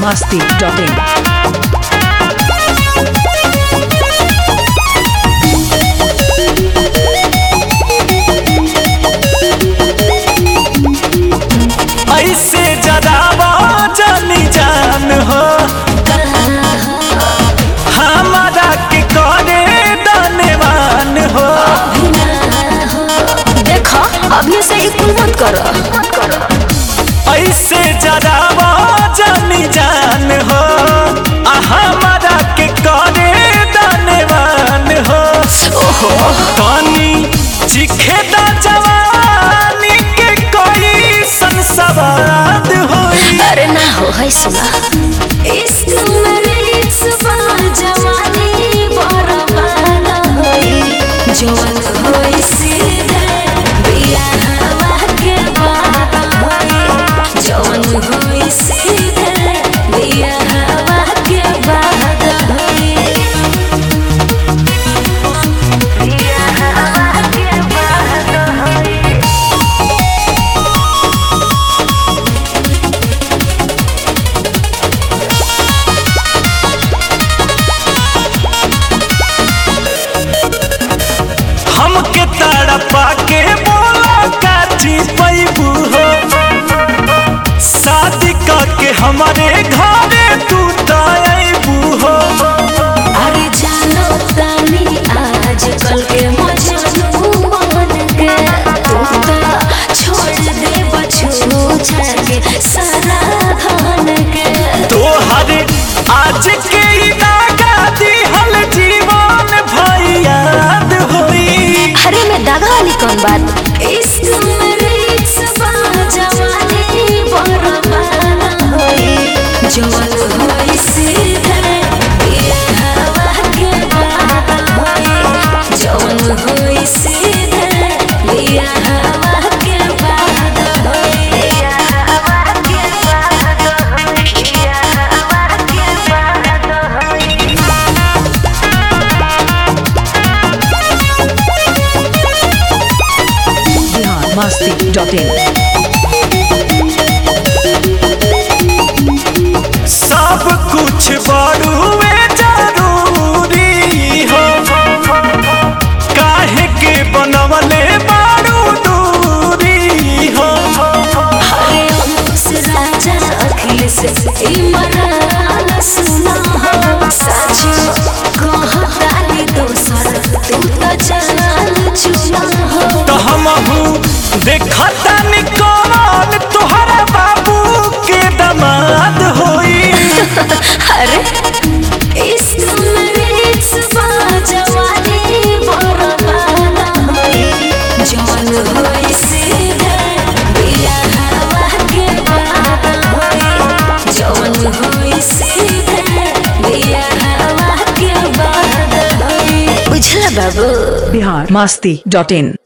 biharmasti.in ऐसे जरावा जानी जान हो हमारा के करे दानवान हो। देखो अभी से इकुल मत करो ऐसे जरावा जानी जान हो हमारा के करे दानवान हो। पानी चिखे दा जवानी के कोई संसवाद होई। अरे ना हो है सुना इश्क मेरे इश्क़ जवानी बरबाद होई जवान होई सीधे बियाह हवा के बाद होई जवान होई सीधे बियाह हवा के बाद होई बियाह हवा के बाद होई। हमके तड़पा के बोला काची पैबू हो शादी करके हमारे घरे तू तयबू हो। अरे जानो तानी आज कल के मजनू बन के तू तो छोड़ दे बछू छके सारा धन के तोहरे आज के दागा दिहल जीवन भाई याद होई। अरे मैं दागा वाली कौन बात इश्क मेरे इश्क़ जवानी बरबाद होई जवान होई सीधे बियाह हवा के बाद होई जवान होई सीधे बियाह हवा के बाद होई बियाह हवा के बाद होई बियाह हवा के बाद होई। biharmasti.in सब कुछ बड़ुए जरूरी हो काहे के बनवले बारू दूरी हो। हरे अंकुश राजा अखिलेश इमरान सुना हो साचो कहतानी दोसर तू तो जान चुना हो तो हमहू देखता निकल तोहरा बाबू के दामाद होई। अरे इश्क मेरे इश्क़ जवानी बरबाद होई जवान होई सीधे बियाह हवा के बाद होई जवान होई सीधे बियाह हवा के बाद होई बुझला बाबू biharmasti.in